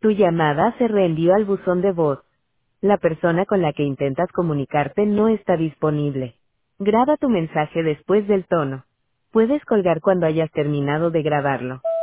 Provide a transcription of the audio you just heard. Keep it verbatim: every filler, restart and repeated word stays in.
Tu llamada se reenvió al buzón de voz. La persona con la que intentas comunicarte no está disponible. Graba tu mensaje después del tono. Puedes colgar cuando hayas terminado de grabarlo.